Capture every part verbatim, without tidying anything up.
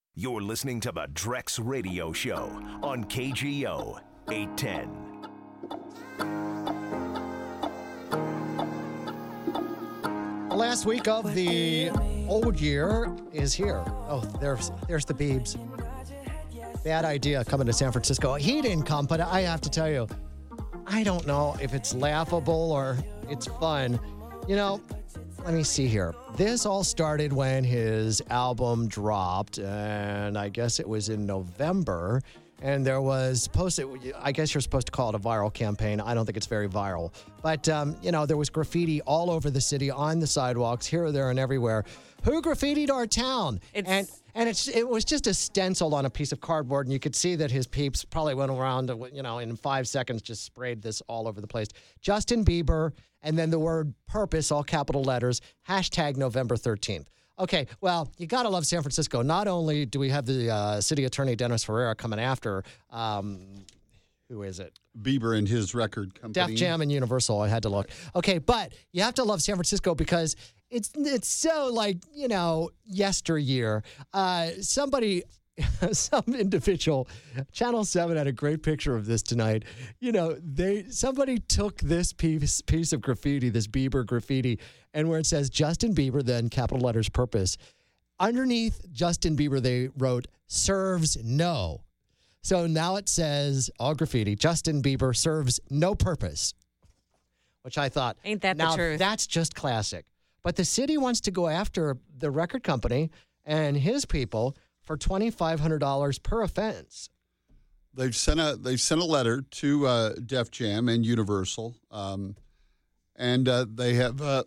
You're listening to the Drex Radio Show on K G O eight ten. The last week of the old year is here. Oh, there's there's the Biebs. Bad idea coming to San Francisco. He didn't come, but I have to tell you, I don't know if it's laughable or it's fun. You know, let me see here. This all started when his album dropped, and I guess it was in November. And there was supposed to, I guess you're supposed to call it a viral campaign. I don't think it's very viral. But, um, you know, there was graffiti all over the city, on the sidewalks, here, there, and everywhere. Who graffitied our town? It's... And and it's it was just a stencil on a piece of cardboard, and you could see that his peeps probably went around, you know, in five seconds, just sprayed this all over the place. Justin Bieber, and then the word purpose, all capital letters, hashtag November thirteenth. Okay, well, you got to love San Francisco. Not only do we have the uh, city attorney, Dennis Ferreira, coming after, um, who is it? Bieber and his record company. Def Jam and Universal, I had to look. Okay, but you have to love San Francisco because it's it's so, like, you know, yesteryear. Uh, somebody... Some individual, Channel seven had a great picture of this tonight. You know, they somebody took this piece piece of graffiti, this Bieber graffiti, and where it says Justin Bieber, then capital letters purpose. Underneath Justin Bieber, they wrote serves no. So now it says all graffiti, Justin Bieber serves no purpose, which I thought, ain't that now the truth? That's just classic. But the city wants to go after the record company and his people for twenty-five hundred dollars per offense. They've sent a they've sent a letter to uh, Def Jam and Universal, um, and uh, they have uh,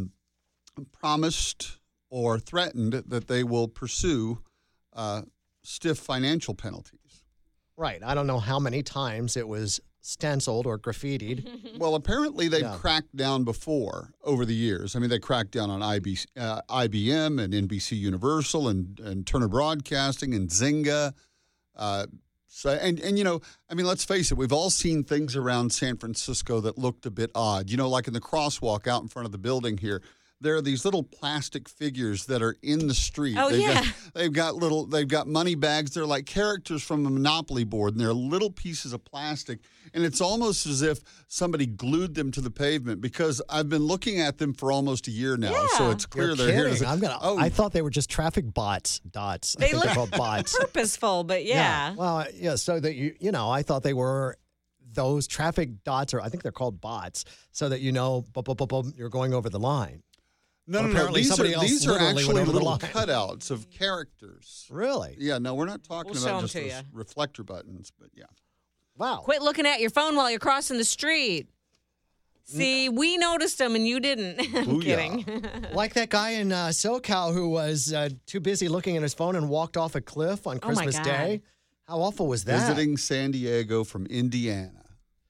promised or threatened that they will pursue uh, stiff financial penalties. Right. I don't know how many times it was stenciled or graffitied. Well, apparently they've Yeah. cracked down before over the years. I mean, they cracked down on I B, uh, I B M and N B C Universal and, and Turner Broadcasting and Zynga. Uh, so, and, and, you know, I mean, let's face it, we've all seen things around San Francisco that looked a bit odd. You know, like in the crosswalk out in front of the building here, there are these little plastic figures that are in the street. Oh, they've yeah. Got, they've got little, they've got money bags. They're like characters from a Monopoly board, and they're little pieces of plastic. And it's almost as if somebody glued them to the pavement because I've been looking at them for almost a year now. Yeah. So it's clear You're they're here. kidding. to- I'm gonna, oh, I thought they were just traffic bots, dots. I They think they're look called bots. purposeful, but yeah. Well, yeah, so that you, you know, I thought they were those traffic dots, or I think they're called bots, so that you know, boom, boom, boom, boom, you're going over the line. no, Well, no, no. apparently These are, somebody else these are literally went actually over the little line. cutouts of characters. Really? Yeah, no, we're not talking We'll show about 'em just to those ya. reflector buttons, but yeah. Wow. Quit looking at your phone while you're crossing the street. See, we noticed them and you didn't. I'm Booyah. kidding. Like that guy in uh, SoCal who was uh, too busy looking at his phone and walked off a cliff on Oh, my Christmas God. Day. How awful was that? Visiting San Diego from Indiana.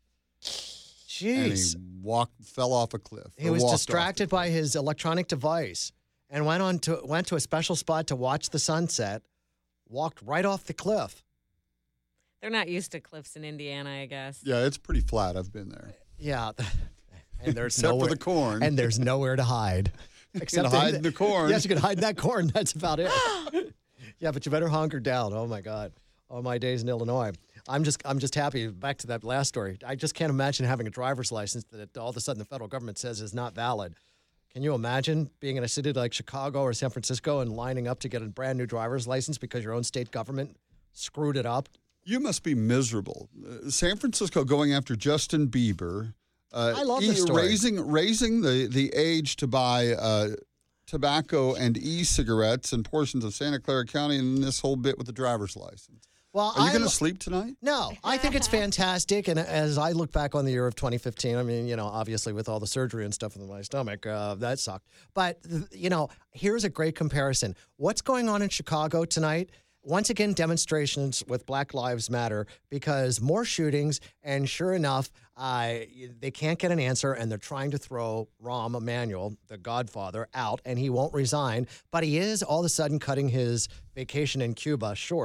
And Jeez. he walked, fell off a cliff. He or was walked off distracted the by his electronic device and went on to went to a special spot to watch the sunset, walked right off the cliff. They're not used to cliffs in Indiana, I guess. Yeah, it's pretty flat. I've been there. Yeah. And there's Except nowhere for the corn. and there's nowhere to hide. you can hide in the corn. Yes, you can hide in that corn. That's about it. Yeah, but you better hunker down. Oh my God. All my days in Illinois. I'm just I'm just happy. Back to that last story. I just can't imagine having a driver's license that all of a sudden the federal government says is not valid. Can you imagine being in a city like Chicago or San Francisco and lining up to get a brand new driver's license because your own state government screwed it up? You must be miserable. Uh, San Francisco going after Justin Bieber. Uh, I love e- this story. Raising raising the, the age to buy uh, tobacco and e-cigarettes in portions of Santa Clara County, and this whole bit with the driver's license. Well, Are you I going lo- to sleep tonight? No, I think it's fantastic. And as I look back on the year of twenty fifteen, I mean, you know, obviously with all the surgery and stuff in my stomach, uh, that sucked. But, th- you know, here's a great comparison. What's going on in Chicago tonight? Once again, demonstrations with Black Lives Matter because more shootings. And sure enough, uh, they can't get an answer. And they're trying to throw Rahm Emanuel, the godfather, out. And he won't resign. But he is all of a sudden cutting his vacation in Cuba short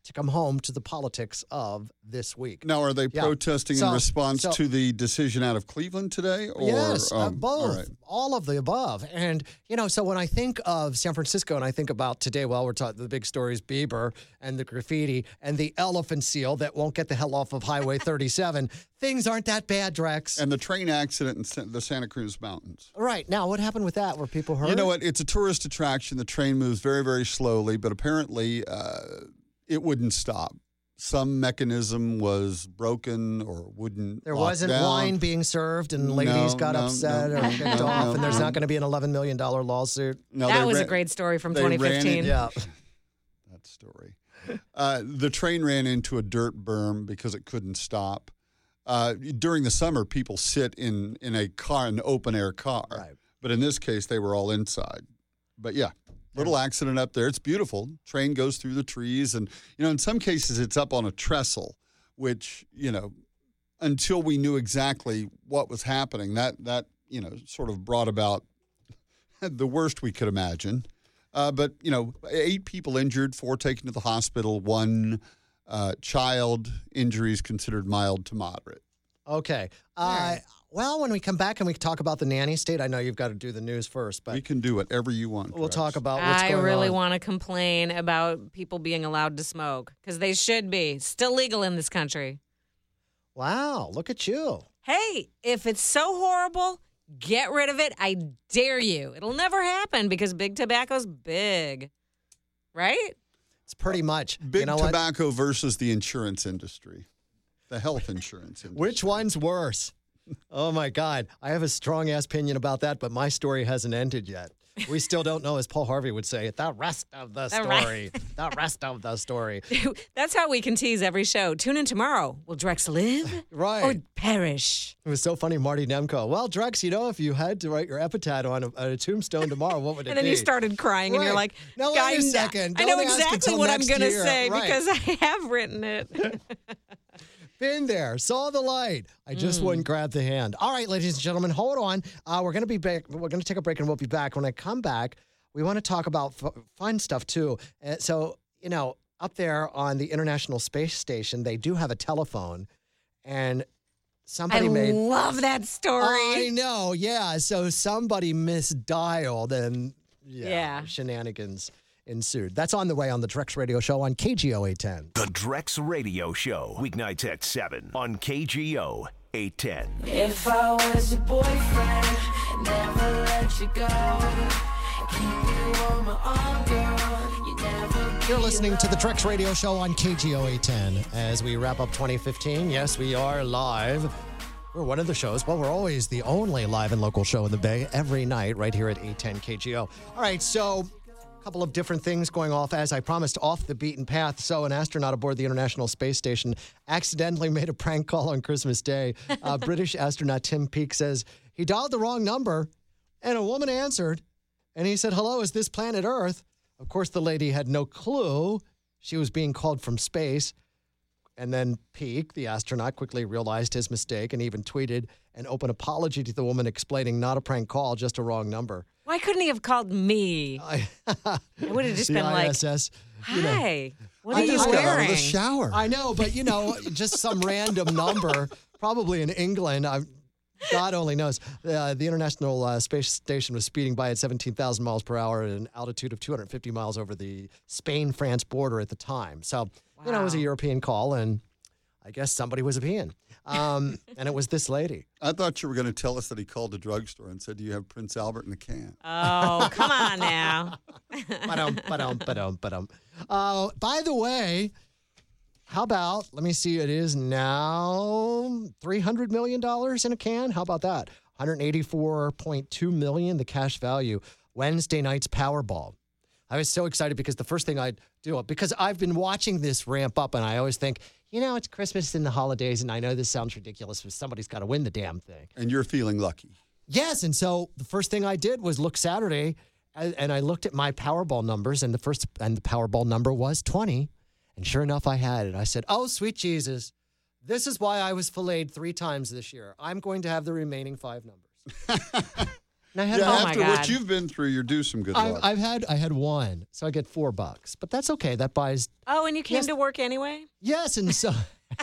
to come home to the politics of this week. Now, are they Yeah. protesting So- in response so- to the decision out of Cleveland today? Or, yes, uh, um, both, all right. all of the above. And, you know, so when I think of San Francisco and I think about today, well, we're talking the big stories, Bieber and the graffiti and the elephant seal that won't get the hell off of Highway thirty-seven, things aren't that bad, Drex. And the train accident in Sa- the Santa Cruz Mountains. Right. Now, what happened with that? Were people hurt? You know what? It's a tourist attraction. The train moves very, very slowly, but apparently uh, it wouldn't stop. Some mechanism was broken or wouldn't. There lock wasn't down. wine being served, and ladies No, got no, upset no, or kicked no, off, no, and there's no. not going to be an eleven million dollars lawsuit. No, that they was a ran- great story from they twenty ran fifteen. it- Yeah. That story. Uh, the train ran into a dirt berm because it couldn't stop. Uh, during the summer, people sit in, in a car, an open air car. Right. But in this case, they were all inside. But yeah, little accident up there. It's beautiful. Train goes through the trees. And, you know, in some cases, it's up on a trestle, which, you know, until we knew exactly what was happening, that, that you know, sort of brought about the worst we could imagine. Uh, but, you know, eight people injured, four taken to the hospital, one uh, child injuries considered mild to moderate. Okay. Uh, well, when we come back and we talk about the nanny state, I know you've got to do the news first, but We can do whatever you want. we'll Travis. talk about what's I going really on. want to complain about people being allowed to smoke because they should be. Still legal in this country. Wow, look at you. Hey, if it's so horrible, get rid of it. I dare you. It'll never happen because big tobacco's big. Right? It's pretty much. Big you know what? tobacco versus the insurance industry, the health insurance industry. Which one's worse? Oh, my God. I have a strong ass opinion about that, but my story hasn't ended yet. We still don't know, as Paul Harvey would say, the rest of the The re- story. the rest of the story. That's how we can tease every show. Tune in tomorrow. Will Drex live Right. or perish? It was so funny, Marty Nemko. Well, Drex, you know, if you had to write your epitaph on a, on a tombstone tomorrow, what would it And then be? you started crying and you're Right. like, No, wait "Guy, a second. I know Don't ask exactly until what I'm next going to year." say Right. because I have written it. Been there, saw the light. I just Mm. wouldn't grab the hand. All right, ladies and gentlemen, hold on. Uh, we're going to be back. We're going to take a break and we'll be back. When I come back, we want to talk about f- fun stuff too. Uh, so, you know, up there on the International Space Station, they do have a telephone, and I somebody made. love that story. I know, yeah. So somebody misdialed, and yeah, Yeah. shenanigans ensued. That's on the way on the Drex Radio Show on K G O eight ten. The Drex Radio Show, weeknights at seven on K G O eight ten. If I was your boyfriend, never let you go. Keep you on my arm, girl. You never You're listening to the Drex Radio Show on K G O eight ten as we wrap up twenty fifteen. Yes, we are live. We're one of the shows. Well, we're always the only live and local show in the Bay every night right here at eight ten K G O. All right, so a couple of different things going off, as I promised, off the beaten path. So an astronaut aboard the International Space Station accidentally made a prank call on Christmas Day. Uh, British astronaut Tim Peake says he dialed the wrong number and a woman answered. And he said, hello, is this planet Earth? Of course, the lady had no clue she was being called from space. And then Peake, the astronaut, quickly realized his mistake and even tweeted an open apology to the woman explaining not a prank call, just a wrong number. Why couldn't he have called me? I, I would have just the been like, I S S. you know. hi, what I are you just got out of the wearing? The shower. I know, but, you know, just some random number, probably in England. I'm, God only knows. Uh, the International uh, Space Station was speeding by at seventeen thousand miles per hour at an altitude of two hundred fifty miles over the Spain-France border at the time. So, you know, it was a Wow. European call, and I guess somebody was a peeing. Um, and it was this lady. I thought you were going to tell us that he called the drugstore and said, do you have Prince Albert in a can? Oh, come on now. Ba-dum, ba-dum, ba-dum, ba-dum. Uh, by the way, how about, let me see, it is now three hundred million dollars in a can. How about that? one hundred eighty-four point two million dollars, the cash value. Wednesday night's Powerball. I was so excited because the first thing I'd do, because I've been watching this ramp up, and I always think, you know, it's Christmas and the holidays, and I know this sounds ridiculous, but somebody's got to win the damn thing. And you're feeling lucky. Yes, and so the first thing I did was look Saturday, and and I looked at my Powerball numbers, and the first and the Powerball number was twenty, and sure enough, I had it. I said, "Oh, sweet Jesus, this is why I was filleted three times this year. I'm going to have the remaining five numbers." And I had Yeah, Oh, my after God. what you've been through, you're due some good I've, luck. I've had I had one, so I get four bucks, but that's okay. That buys Oh, and you came Yes. to work anyway? yes, and so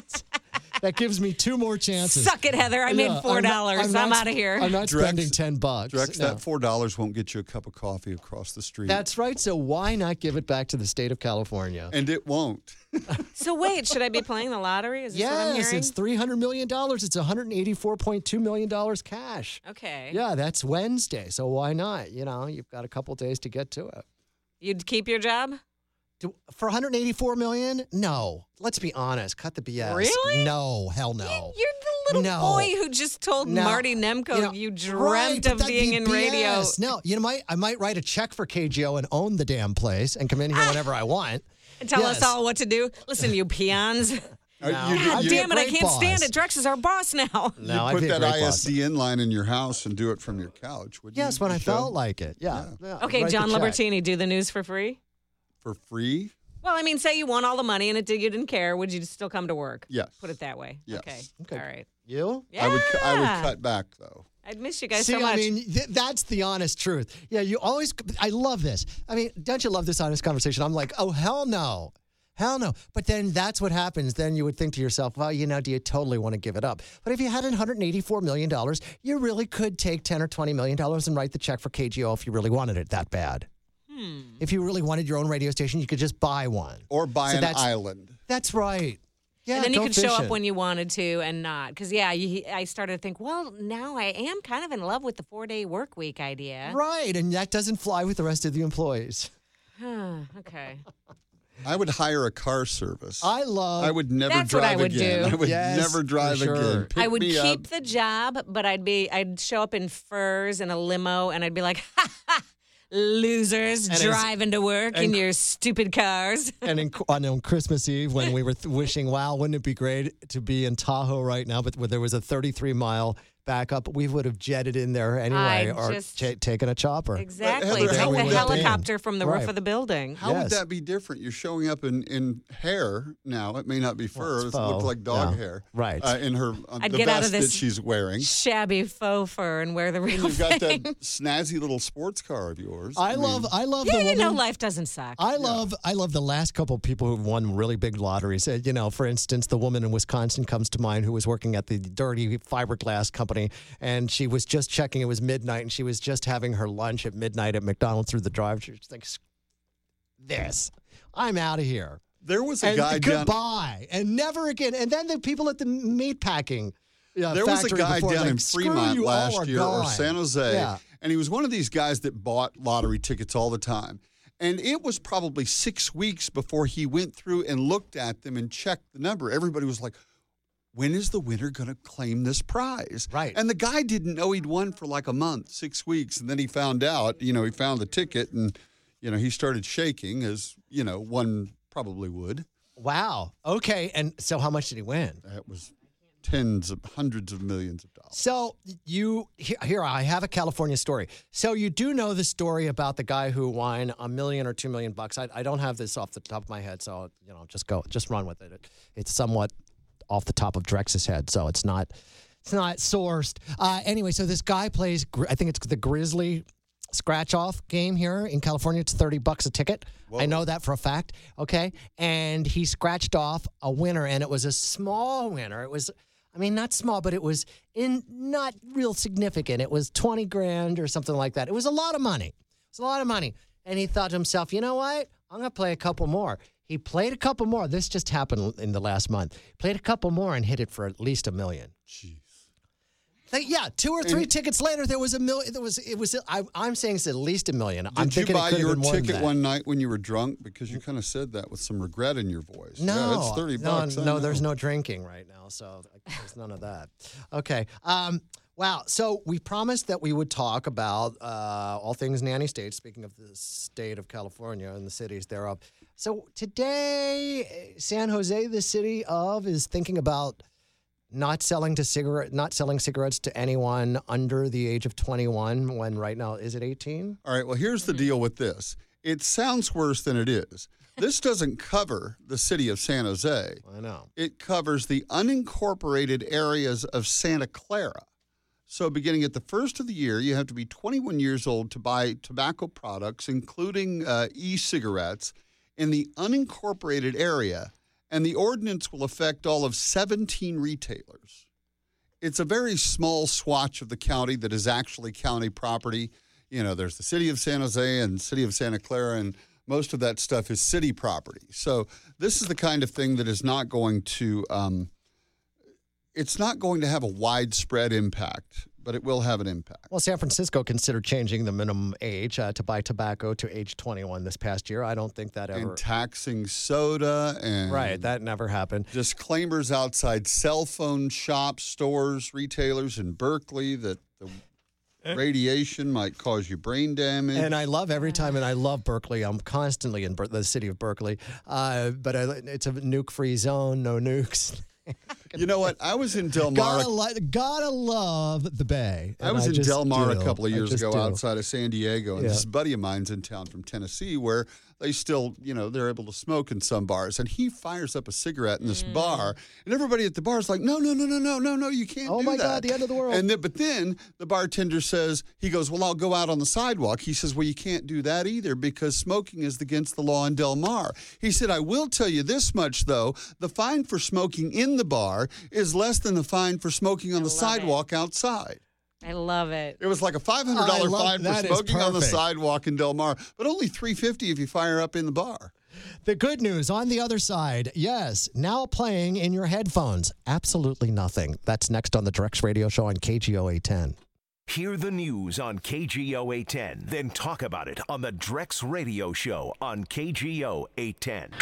that gives me two more chances. Suck it, Heather. I Yeah, made I'm four not- dollars. I'm, not out of sp- here. I'm not Drex- spending ten bucks. Drex, No. that four dollars won't get you a cup of coffee across the street. That's right. So why not give it back to the state of California? and it won't. So wait, should I be playing the lottery? Is this what I'm Yes, hearing? it's three hundred million dollars. It's one hundred eighty-four point two million dollars cash. Okay. Yeah, that's Wednesday. So why not? You know, you've got a couple days to get to it. You'd keep your job? Do, for one hundred eighty-four million dollars? No. Let's be honest. Cut the B S. Really? No. Hell no. You're the little No. boy who just told No. Marty Nemco you, know, dreamt right, but of that'd being be in B radio. S. No, you know, might I might write a check for K G O and own the damn place and come in here whenever I want. And tell Yes. us all what to do. Listen, you peons. Uh, No. you, God you, damn it, I great can't stand boss. it. Drex is our boss now. No, you I'd put be a that great I boss. S D N line in your house and do it from your couch. Would Yes, you, when I the show? felt like it. Yeah. yeah. Okay, Write the John check. Libertini, do the news for free? For free? Well, I mean, say you won all the money and it did, you didn't care. Would you still come to work? Yes. Put it that way. Yes. Okay. Okay. All right. You? Yeah. I would cu- I would cut back, though. I'd miss you guys See, so much. I mean, th- that's the honest truth. Yeah, you always, I love this. I mean, don't you love this honest conversation? I'm like, oh, hell no. Hell no. But then that's what happens. Then you would think to yourself, well, you know, do you totally want to give it up? But if you had one hundred eighty-four million dollars, you really could take ten or twenty million dollars and write the check for K G O if you really wanted it that bad. Hmm. If you really wanted your own radio station, you could just buy one. Or buy So an that's- island. That's right. Yeah, and then you go could show up fishing. when you wanted to and not. Because, yeah, you, I started to think, well, now I am kind of in love with the four-day work week idea. Right, and that doesn't fly with the rest of the employees. Okay. I would hire a car service. I love. I would never That's what drive I would again. do. I would Yes, never drive for sure. again. Pick I would me keep up. the job, but I'd be I'd show up in furs and a limo, and I'd be like, ha ha, losers And it's- driving to work in and- your stupid cars. And in, on, on Christmas Eve, when we were th- wishing, wow, wouldn't it be great to be in Tahoe right now? But where there was a thirty-three mile backup, we would have jetted in there anyway, I or just- ta- taken a chopper. Exactly. Heather, Take how the would that be? helicopter from the Right. roof of the building. How Yes. would that be different? You're showing up in, in hair now. It may not be Well, fur. it's it looks faux. like dog Yeah. hair. Right. Uh, in her uh, I'd the get out vest of this- that she's wearing. Shabby faux fur and wear the real You've got thing. that snazzy little sports car of yours. I mean, love, I love Yeah, the you woman. know, life doesn't suck. I love I love the last couple of people who've won really big lotteries. Uh, you know, for instance, the woman in Wisconsin comes to mind who was working at the dirty fiberglass company, and she was just checking. It was midnight, and she was just having her lunch at midnight at McDonald's through the drive-thru. She's like, "This, I'm out of here." There was a And guy down. goodbye, and never again. And then the people at the meat packing. Uh, There was a factory guy before, down like, in "Screw Fremont you, all last are year or gone." San Jose, Yeah. and he was one of these guys that bought lottery tickets all the time. And it was probably six weeks before he went through and looked at them and checked the number. Everybody was like, when is the winner going to claim this prize? Right. And the guy didn't know he'd won for like a month, six weeks. And then he found out, you know, he found the ticket and, you know, he started shaking as, you know, one probably would. Wow. Okay. And so, how much did he win? That was tens of hundreds of millions of dollars. So you here, here I have a California story. So you do know the story about the guy who won a million or two million bucks. I, I don't have this off the top of my head, so you know, just go, just run with it. it it's somewhat off the top of Drex's head, so it's not, it's not sourced. Uh, anyway, so this guy plays. Gri- I think it's the Grizzly scratch off game here in California. It's thirty bucks a ticket. I know that for a fact. Okay, and he scratched off a winner, and it was a small winner. It was. I mean, not small, but it was in not real significant. It was twenty grand or something like that. It was a lot of money. It was a lot of money. And he thought to himself, you know what? I'm going to play a couple more. He played a couple more. This just happened in the last month. Played a couple more and hit it for at least a million. Jeez. Like, yeah, two or three tickets later, there was a million. There was, it was, I, I'm saying it's at least a million. I'm Did you thinking it buy could have your been more than ticket that. one night when you were drunk? Because you kind of said that with some regret in your voice. No, Yeah, it's thirty no, bucks. I no, know. there's no drinking right now, so there's none of that. Okay. Um, wow. So we promised that we would talk about uh, all things nanny state. Speaking of the state of California and the cities thereof. So today, San Jose, the city of, is thinking about not selling to cigarette, not selling cigarettes to anyone under the age of twenty-one. When right now, is it eighteen? All right, well, here's the deal with this. It sounds worse than it is. This doesn't cover the city of San Jose. I know. It covers the unincorporated areas of Santa Clara. So beginning at the first of the year, you have to be twenty-one years old to buy tobacco products, including uh, e-cigarettes, in the unincorporated area, and the ordinance will affect all of seventeen retailers. It's a very small swatch of the county that is actually county property. You know, there's the city of San Jose and city of Santa Clara, and most of that stuff is city property. So this is the kind of thing that is not going to, um, it's not going to have a widespread impact, but it will have an impact. Well, San Francisco considered changing the minimum age uh, to buy tobacco to age twenty-one this past year. I don't think that ever... And taxing soda and... Right, that never happened. Disclaimers outside cell phone shops, stores, retailers in Berkeley that the radiation might cause you brain damage. And I love every time, and I love Berkeley. I'm constantly in Ber- the city of Berkeley. Uh, but I, it's a nuke-free zone, no nukes. You know what? I was in Del Mar. Gotta, li- gotta love the Bay. I was in Del Mar a couple of years ago do. outside of San Diego, and Yeah. this buddy of mine's in town from Tennessee where they still, you know, they're able to smoke in some bars. And he fires up a cigarette in this Mm. bar, and everybody at the bar is like, no, no, no, no, no, no, no, you can't Oh do my that. God, the end of the world. And then, but then the bartender says, he goes, well, I'll go out on the sidewalk. He says, well, you can't do that either because smoking is against the law in Del Mar. He said, I will tell you this much, though. The fine for smoking in the bar is less than the fine for smoking on I the love it. sidewalk outside. I love it. It was like a five hundred I dollars love- fine for that is smoking on the perfect. sidewalk in Del Mar, but only three hundred fifty dollars if you fire up in the bar. The good news on the other side, yes, now playing in your headphones. Absolutely nothing. That's next on the Drex Radio Show on K G O eight ten. Hear the news on K G O eight ten, then talk about it on the Drex Radio Show on K G O eight ten.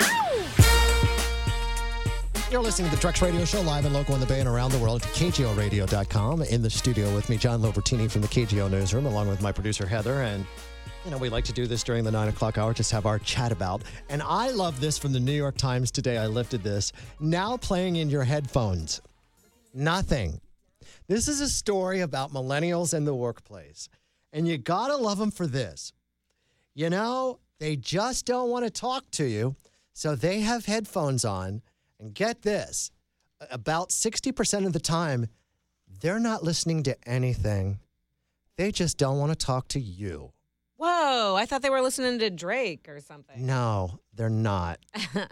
You're listening to the Drex Radio Show live and local in the Bay and around the world at K G O radio dot com. In the studio with me, John Lobertini from the K G O Newsroom, along with my producer, Heather. And, you know, we like to do this during the nine o'clock hour, just have our chat about. And I love this from the New York Times today. I lifted this. Now playing in your headphones. Nothing. This is a story about millennials in the workplace. And you got to love them for this. You know, they just don't want to talk to you, so they have headphones on. And get this, about sixty percent of the time, they're not listening to anything. They just don't want to talk to you. Whoa, I thought they were listening to Drake or something. No, they're not.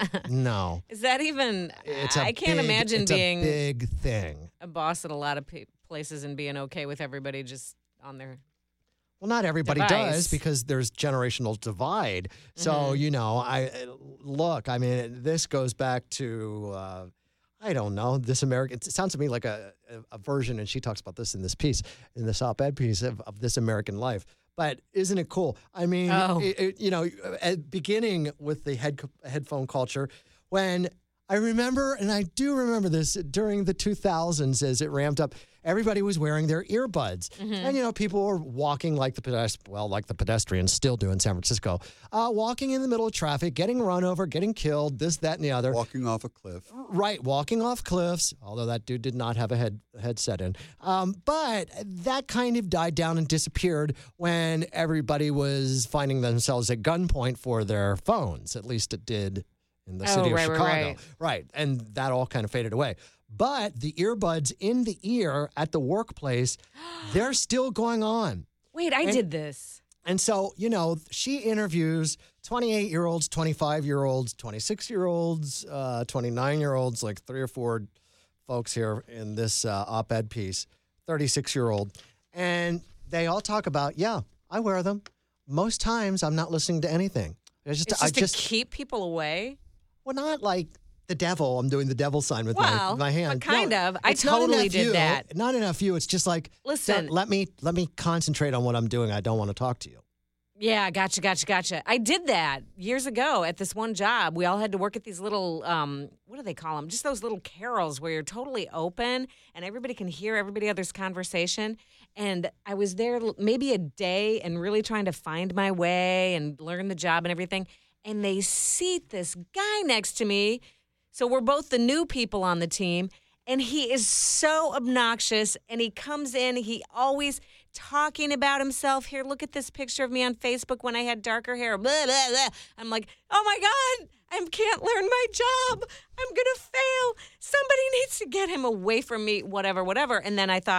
No. Is that even, It's a I can't big- imagine it's being a big thing. a boss at a lot of pe- places and being okay with everybody just on their... Well, not everybody Device. does because there's generational divide. So, Mhm. you know, I look, I mean, this goes back to, uh, I don't know, This American, it sounds to me like a, a, a version, and she talks about this in this piece, in this op-ed piece of, of This American Life. But isn't it cool? I mean, Oh. it, it, you know, at beginning with the head, headphone culture, when I remember, and I do remember this during the two thousands as it ramped up, everybody was wearing their earbuds. And, you know, people were walking like the pedest- well, like the pedestrians still do in San Francisco, uh, walking in the middle of traffic, getting run over, getting killed, this, that, and the other. Walking off a cliff. Right, walking off cliffs, although that dude did not have a head headset in. Um, but that kind of died down and disappeared when everybody was finding themselves at gunpoint for their phones. At least it did in the Oh, city of right, right, Chicago. right. Right, and that all kind of faded away. But the earbuds in the ear at the workplace, they're still going on. Wait, I And- did this. And so, you know, she interviews twenty-eight-year-olds, twenty-five-year-olds, twenty-six-year-olds, uh, twenty-nine-year-olds, like three or four folks here in this uh, op-ed piece, thirty-six-year-old. And they all talk about, yeah, I wear them. Most times I'm not listening to anything. It's just, It's I just to just, keep people away. well, not like the devil. I'm doing the devil sign with Well, my, my hand. but kind No, of. I it's not totally enough did you. that. Not enough you. It's just like, Listen. don't- let me let me concentrate on what I'm doing. I don't want to talk to you. Yeah, gotcha, gotcha, gotcha. I did that years ago at this one job. We all had to work at these little, um, what do they call them? Just those little carols where you're totally open and everybody can hear everybody other's conversation. And I was there l- maybe a day and really trying to find my way and learn the job and everything. And they seat this guy next to me. So we're both the new people on the team. And he is so obnoxious. And he comes in, he always talking about himself. Here, look at this picture of me on Facebook when I had darker hair. Blah, blah, blah. I'm like, oh my God, I can't learn my job. I'm going to fail. Somebody needs to get him away from me, whatever, whatever. And then I thought,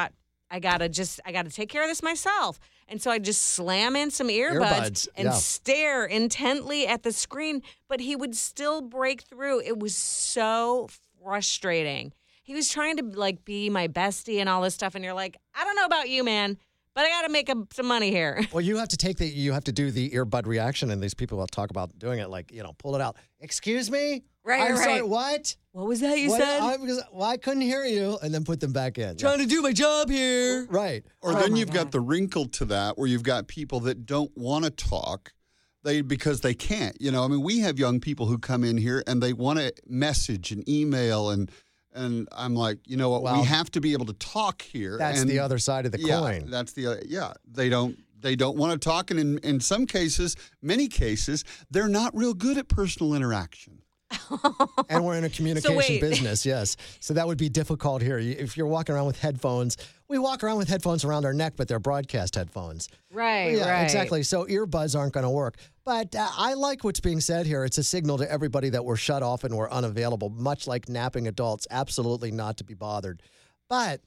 I gotta just, I gotta take care of this myself. And so I just slam in some earbuds, Earbuds, and yeah. stare intently at the screen, but he would still break through. It was so frustrating. He was trying to like be my bestie and all this stuff, and you're like, I don't know about you, man, but I gotta make a, some money here. Well, you have to take the, you have to do the earbud reaction, and these people will talk about doing it, like, you know, pull it out. Excuse me? Right, I'm right. sorry, what? What was that you What- said? I, was- well, I couldn't hear you, and then put them back in. Trying to do my job here. Right. Or Oh then my you've God. got the wrinkle to that where you've got people that don't want to talk they because they can't. You know, I mean, we have young people who come in here and they want to message and email and and I'm like, you know what, Well, we have to be able to talk here. That's and the other side of the yeah, coin. That's the other, yeah. They don't they don't want to talk, and in, in some cases, many cases, they're not real good at personal interaction. And we're in a communication wait. business, yes. So that would be difficult here. You- If you're walking around with headphones, we walk around with headphones around our neck, but they're broadcast headphones. Right, Yeah, right. exactly. So earbuds aren't going to work. But uh, I like what's being said here. It's a signal to everybody that we're shut off and we're unavailable, much like napping adults. Absolutely not to be bothered. But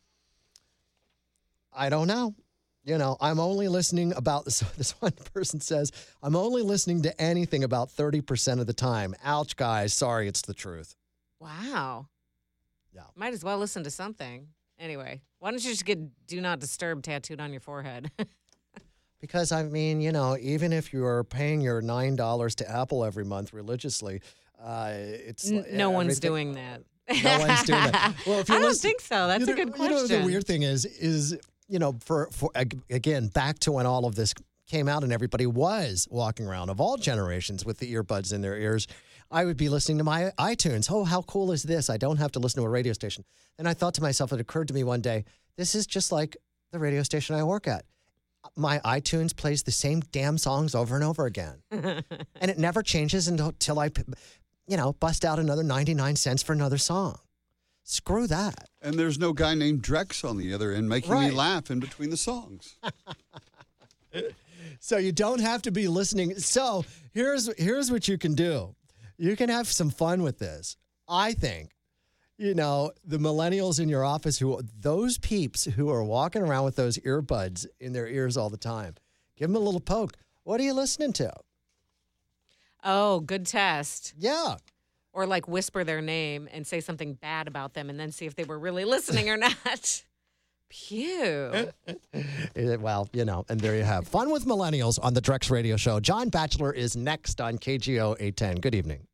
I don't know. You know, I'm only listening about this. This one person says, I'm only listening to anything about thirty percent of the time. Ouch, guys. Sorry, it's the truth. Wow. Yeah. Might as well listen to something. Anyway, why don't you just get "Do Not Disturb" tattooed on your forehead? Because, I mean, you know, even if you're paying your nine dollars to Apple every month religiously, uh, it's N- no one's everything- doing that. No one's doing that. Well, if I you're don't listen- think so. That's you a know- good You know, question. the weird thing is, is you know, for for ag- again, back to when all of this came out and everybody was walking around of all generations with the earbuds in their ears, I would be listening to my iTunes. Oh, how cool is this? I don't have to listen to a radio station. And I thought to myself, it occurred to me one day, this is just like the radio station I work at. My iTunes plays the same damn songs over and over again. And it never changes until, until I, you know, bust out another ninety-nine cents for another song. Screw that. And there's no guy named Drex on the other end making Right. me laugh in between the songs. So you don't have to be listening. So here's here's what you can do. You can have some fun with this. I think, you know, the millennials in your office, who those peeps who are walking around with those earbuds in their ears all the time, give them a little poke. What are you listening to? Oh, good test. Yeah. Or like whisper their name and say something bad about them and then see if they were really listening or not. Pew. Eh, Well, you know, and there you have fun with millennials on the Drex Radio Show. John Batchelor is next on K G O eight ten. Good evening.